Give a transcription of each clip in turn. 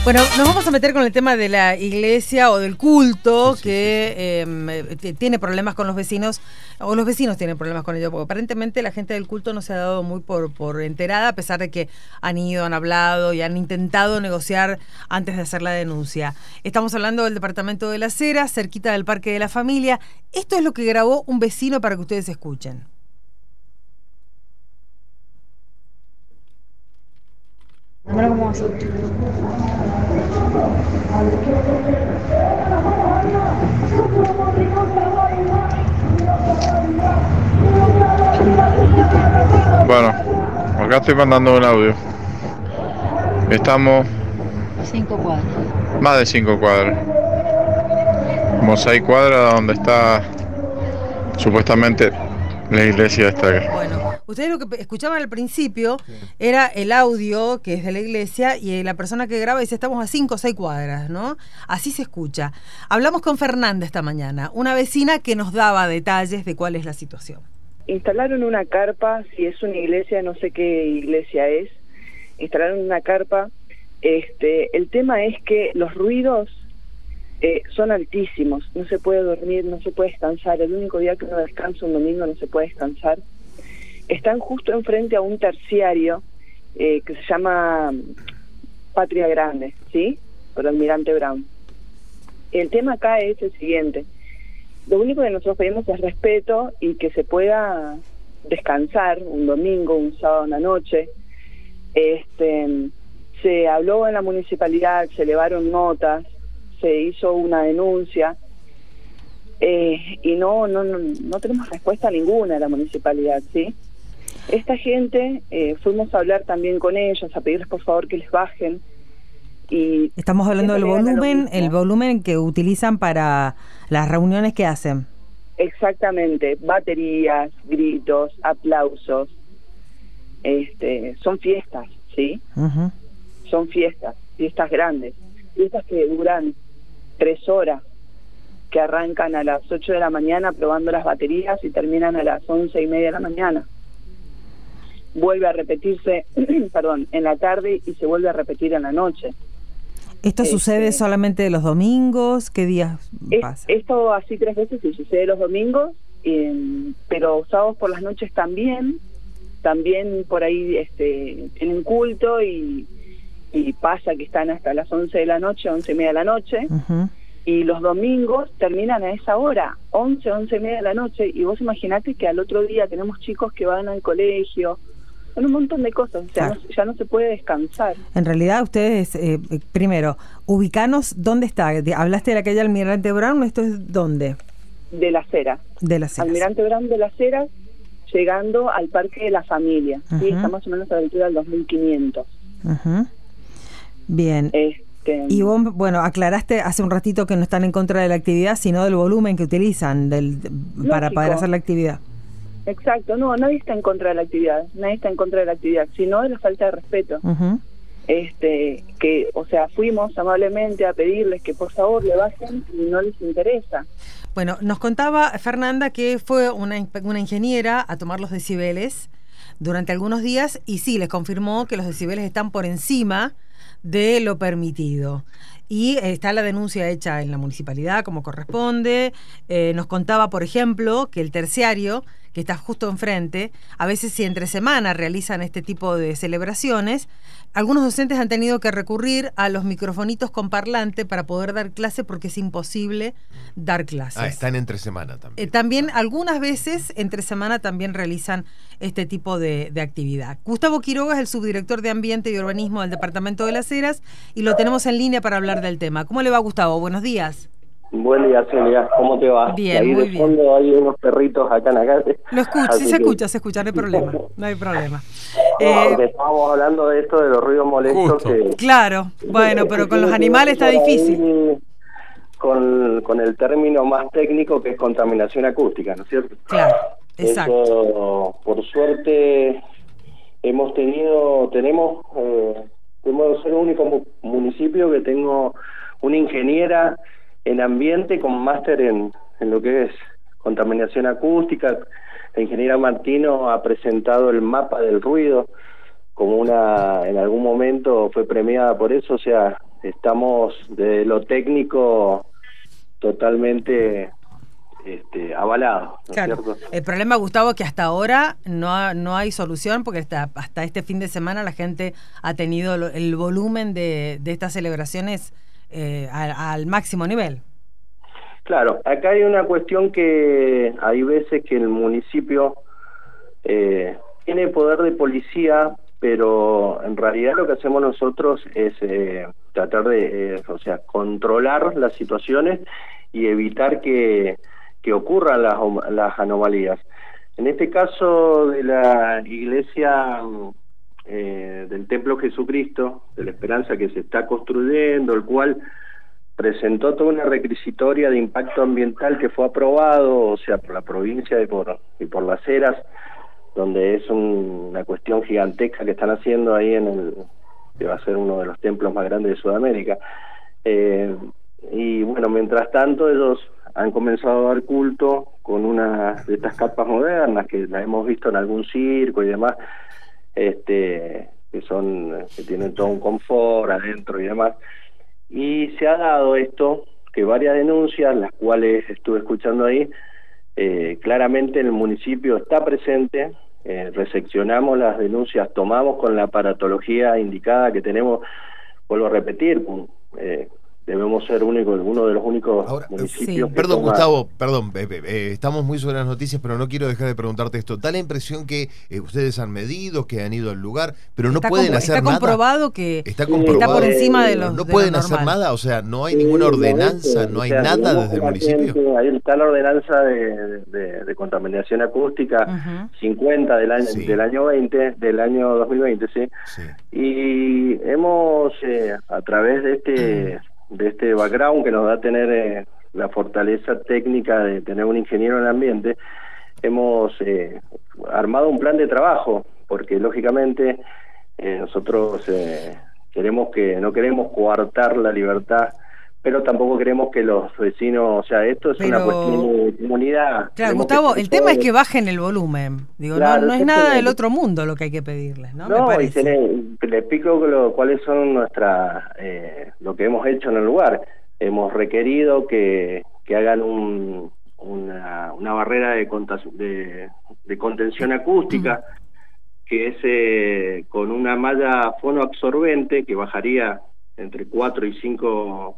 Bueno, nos vamos a meter con el tema de la iglesia o del culto que tiene problemas con los vecinos, o los vecinos tienen problemas con ello, porque aparentemente la gente del culto no se ha dado muy por enterada, a pesar de que han ido, han hablado y han intentado negociar antes de hacer la denuncia. Estamos hablando del departamento de Las Heras, cerquita del Parque de la Familia. Esto es lo que grabó un vecino para que ustedes escuchen. Mira cómo así. Bueno, acá estoy mandando un audio. Estamos 5 cuadras. más de 5 cuadras. Como 6 cuadras donde está supuestamente la iglesia esta. Bueno, ustedes lo que escuchaban al principio era el audio que es de la iglesia y la persona que graba dice estamos a 5 o 6 cuadras, ¿no? Así se escucha. Hablamos con Fernanda esta mañana, una vecina que nos daba detalles de cuál es la situación. Instalaron una carpa, si es una iglesia, no sé qué iglesia es, instalaron una carpa. El tema es que los ruidos son altísimos, no se puede dormir, no se puede descansar. El único día que uno descansa, un domingo, no se puede descansar. Están justo enfrente a un terciario que se llama Patria Grande, ¿sí? Por Almirante Brown. El tema acá es el siguiente: lo único que nosotros pedimos es respeto y que se pueda descansar un domingo, un sábado en la noche. Se habló en la municipalidad, se elevaron notas, se hizo una denuncia y no tenemos respuesta ninguna de la municipalidad, ¿sí? Esta gente, fuimos a hablar también con ellos, a pedirles por favor que les bajen. Y estamos hablando del volumen, el volumen que utilizan para las reuniones que hacen. Exactamente, baterías, gritos, aplausos. Son fiestas, ¿sí? Uh-huh. Son fiestas grandes, fiestas que duran 3 horas, que arrancan a las 8 de la mañana probando las baterías y terminan a las 11:30 de la mañana. Vuelve a repetirse, en la tarde y se vuelve a repetir en la noche. ¿Esto sucede solamente los domingos? ¿Qué días pasa? Esto así 3 veces y sucede los domingos, pero sábados por las noches también por ahí tienen culto y pasa que están hasta las 11 de la noche, 11:30 de la noche. Uh-huh. Y los domingos terminan a esa hora, 11:30 de la noche, y vos imaginate que al otro día tenemos chicos que van al colegio, son un montón de cosas, o sea, claro. ya no se puede descansar. En realidad ustedes, primero, ubicanos, ¿dónde está? Hablaste de la calle Almirante Brown, ¿esto es dónde? De Las Heras. De Las Heras. Almirante Brown de Las Heras, llegando al Parque de la Familia, uh-huh. ¿sí? Está más o menos a la altura del 2500. Uh-huh. Bien. Y vos, bueno, aclaraste hace un ratito que no están en contra de la actividad, sino del volumen que utilizan para poder hacer la actividad. Exacto, no, nadie está en contra de la actividad, sino de la falta de respeto. Uh-huh. O sea, fuimos amablemente a pedirles que por favor le bajen y no les interesa. Bueno, nos contaba Fernanda que fue una ingeniera a tomar los decibeles durante algunos días y sí, les confirmó que los decibeles están por encima de lo permitido. Y está la denuncia hecha en la municipalidad como corresponde. Nos contaba, por ejemplo, que el terciario, que está justo enfrente, a veces si entre semana realizan este tipo de celebraciones, algunos docentes han tenido que recurrir a los microfonitos con parlante para poder dar clase porque es imposible dar clases. Están entre semana también. También algunas veces entre semana también realizan este tipo de actividad. Gustavo Quiroga es el subdirector de Ambiente y Urbanismo del Departamento de Las Heras y lo tenemos en línea para hablar del tema. ¿Cómo le va, Gustavo? Buenos días. Buen día, Celia. ¿Cómo te va? Bien, ahí muy de fondo hay unos perritos acá en la calle. Lo escucho, sí se escucha, no hay problema. No hay problema. Porque estábamos hablando de esto de los ruidos molestos que... Claro, bueno, pero con los animales está difícil. Con el término más técnico que es contaminación acústica, ¿no es cierto? Claro, exacto. Eso, por suerte, tenemos ser el único municipio que tengo una ingeniera en ambiente con máster en lo que es contaminación acústica. La ingeniera Martino ha presentado el mapa del ruido como en algún momento fue premiada por eso, o sea, estamos de lo técnico totalmente avalados, ¿no es Claro. cierto? El problema, Gustavo, es que hasta ahora no hay solución, porque hasta este fin de semana la gente ha tenido el volumen de estas celebraciones al máximo nivel. Claro, acá hay una cuestión que hay veces que el municipio tiene poder de policía, pero en realidad lo que hacemos nosotros es tratar de, controlar las situaciones y evitar que ocurran las anomalías. En este caso de la iglesia del Templo Jesucristo, de la Esperanza, que se está construyendo, el cual presentó toda una requisitoria de impacto ambiental que fue aprobado, por la provincia y por las Heras, donde es una cuestión gigantesca que están haciendo ahí que va a ser uno de los templos más grandes de Sudamérica. Y bueno, mientras tanto ellos han comenzado a dar culto con una de estas carpas modernas que las hemos visto en algún circo y demás, que tienen todo un confort adentro y demás. Y se ha dado esto, que varias denuncias, las cuales estuve escuchando ahí, claramente el municipio está presente, recepcionamos las denuncias, tomamos con la aparatología indicada que tenemos, vuelvo a repetir, debemos ser uno de los únicos municipios. Sí. Perdón, Gustavo, estamos muy sobre las noticias, pero no quiero dejar de preguntarte esto. Da la impresión que ustedes han medido, que han ido al lugar, pero no pueden hacer nada. Está comprobado que está comprobado. Por encima de los. No pueden hacer nada, o sea, no hay ninguna ordenanza, no hay nada desde el municipio. Ahí está la ordenanza de contaminación acústica 50 del año 2020, ¿sí? Sí. Y hemos a través de este background que nos da tener la fortaleza técnica de tener un ingeniero en el ambiente, hemos armado un plan de trabajo, porque lógicamente nosotros no queremos coartar la libertad, pero tampoco queremos que los vecinos, esto es una cuestión de comunidad. Claro, Gustavo, el tema es que bajen el volumen. Digo, claro, no es nada del otro mundo lo que hay que pedirles, ¿no? No, y le explico cuáles son lo que hemos hecho en el lugar. Hemos requerido que hagan una barrera de contención acústica, que es con una malla fonoabsorbente que bajaría entre 4 y 5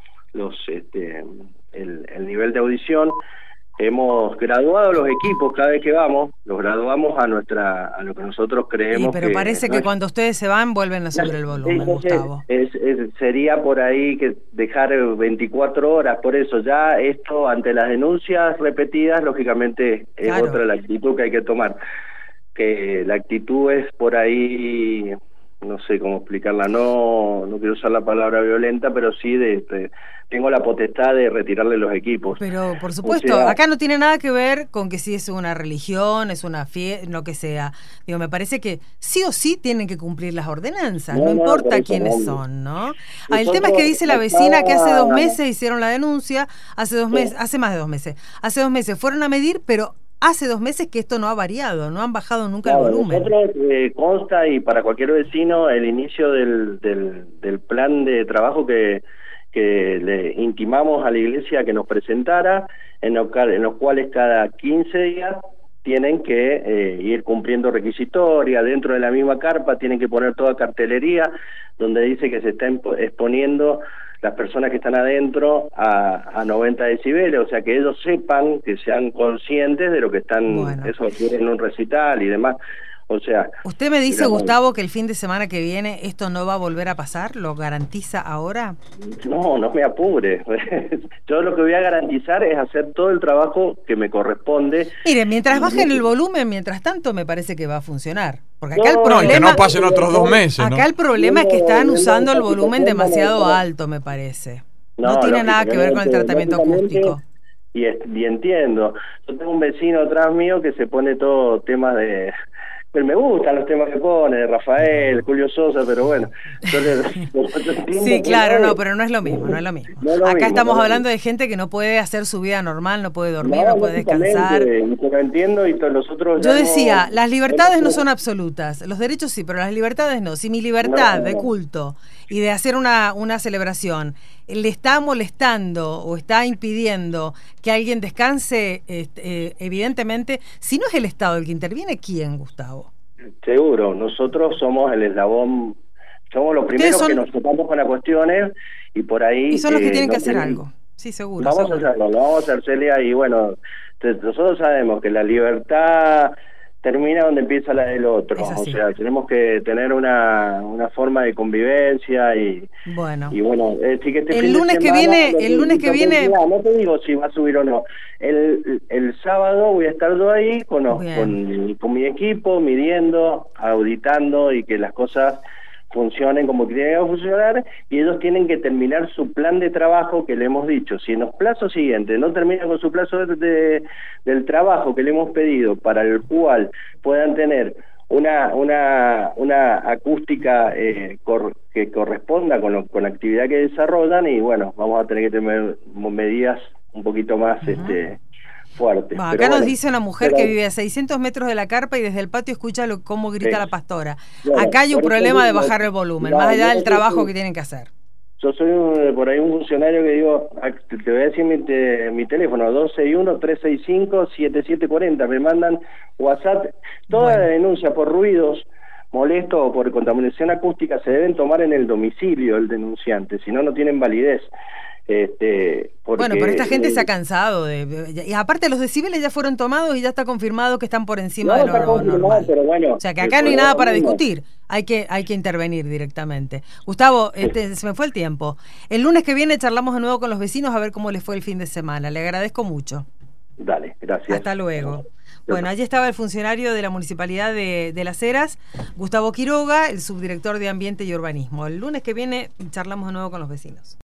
el nivel de audición. Hemos graduado los equipos cada vez que vamos, los graduamos a lo que nosotros creemos. Pero parece que cuando ustedes se van vuelven a subir el volumen, Gustavo. Sería por ahí que dejar 24 horas, por eso ya esto ante las denuncias repetidas, lógicamente es otra la actitud que hay que tomar. Que la actitud es por ahí, no sé cómo explicarla, no quiero usar la palabra violenta, pero sí tengo la potestad de retirarle los equipos. Pero por supuesto, acá no tiene nada que ver con que si es una religión, es una fiesta, lo que sea. Digo, me parece que sí o sí tienen que cumplir las ordenanzas, no importa quiénes son, ¿no? El tema es que dice la vecina que hace 2 meses hicieron la denuncia, hace más de 2 meses. Hace 2 meses fueron a medir, pero hace 2 meses que esto no ha variado, no han bajado nunca el volumen. Nosotros consta, y para cualquier vecino, el inicio del plan de trabajo que le intimamos a la iglesia que nos presentara, en los cuales cada 15 días tienen que ir cumpliendo requisitoria. Dentro de la misma carpa tienen que poner toda cartelería donde dice que se está exponiendo las personas que están adentro a 90 decibeles, o sea, que ellos sepan, que sean conscientes de lo que están, eso en un recital y demás. O sea, usted me dice, Gustavo, que el fin de semana que viene esto no va a volver a pasar, ¿lo garantiza ahora? No me apure. Yo lo que voy a garantizar es hacer todo el trabajo que me corresponde. Mire, mientras bajen el volumen, mientras tanto me parece que va a funcionar. Porque acá el problema, que no pasen otros 2 meses. Acá el problema es que están usando el volumen demasiado alto, me parece. No tiene nada que ver con el tratamiento acústico. Y entiendo. Yo tengo un vecino atrás mío que se pone todo temas de... Pero me gustan los temas que pone, de Rafael, Julio Sosa, pero bueno. Sí, claro, pero no es lo mismo, Acá estamos hablando de gente que no puede hacer su vida normal, no puede dormir, no puede descansar. Lo entiendo, y nosotros... Yo decía, las libertades no son absolutas, los derechos sí, pero las libertades no. Si mi libertad de culto y de hacer una celebración, ¿le está molestando o está impidiendo que alguien descanse? Evidentemente, si no es el Estado el que interviene, ¿quién, Gustavo? Seguro, nosotros somos el eslabón, somos los primeros que nos topamos con las cuestiones y por ahí... Y son los que tienen que hacer algo, sí, seguro. Vamos a hacerlo, lo vamos a hacer, Celia, y bueno, nosotros sabemos que la libertad termina donde empieza la del otro, o sea, tenemos que tener una forma de convivencia y bueno, sí que el lunes que viene, no te digo si va a subir o no. El sábado voy a estar yo ahí con mi equipo, midiendo, auditando y que las cosas funcionen como tienen que funcionar, y ellos tienen que terminar su plan de trabajo que le hemos dicho. Si en los plazos siguientes no terminan con su plazo del trabajo que le hemos pedido, para el cual puedan tener una acústica que corresponda con la actividad que desarrollan, y bueno, vamos a tener que tener medidas un poquito más fuerte. Bueno, acá nos dice una mujer que vive a 600 metros de la carpa y desde el patio escucha cómo grita la pastora. Bueno, acá hay un problema de bajar el volumen, más allá del trabajo que tienen que hacer. Yo soy por ahí un funcionario que digo, te voy a decir mi teléfono, 261-365-7740, me mandan WhatsApp. Toda la denuncia por ruidos molestos o por contaminación acústica se deben tomar en el domicilio del denunciante, si no, no tienen validez. Bueno, pero esta gente se ha cansado y aparte los decibeles ya fueron tomados y ya está confirmado que están por encima de lo normal. Pero bueno, o sea que acá no hay nada para discutir, hay que intervenir directamente. Gustavo, se me fue el tiempo. El lunes que viene charlamos de nuevo con los vecinos a ver cómo les fue el fin de semana. Le agradezco mucho. Dale, gracias. Hasta luego. Bueno, allí estaba el funcionario de la Municipalidad de Las Heras, Gustavo Quiroga, el subdirector de Ambiente y Urbanismo. El lunes que viene charlamos de nuevo con los vecinos.